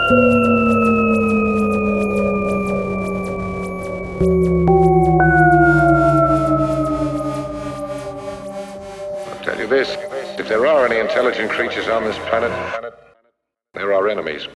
I'll tell you this, if there are any intelligent creatures on this planet, they're our enemies.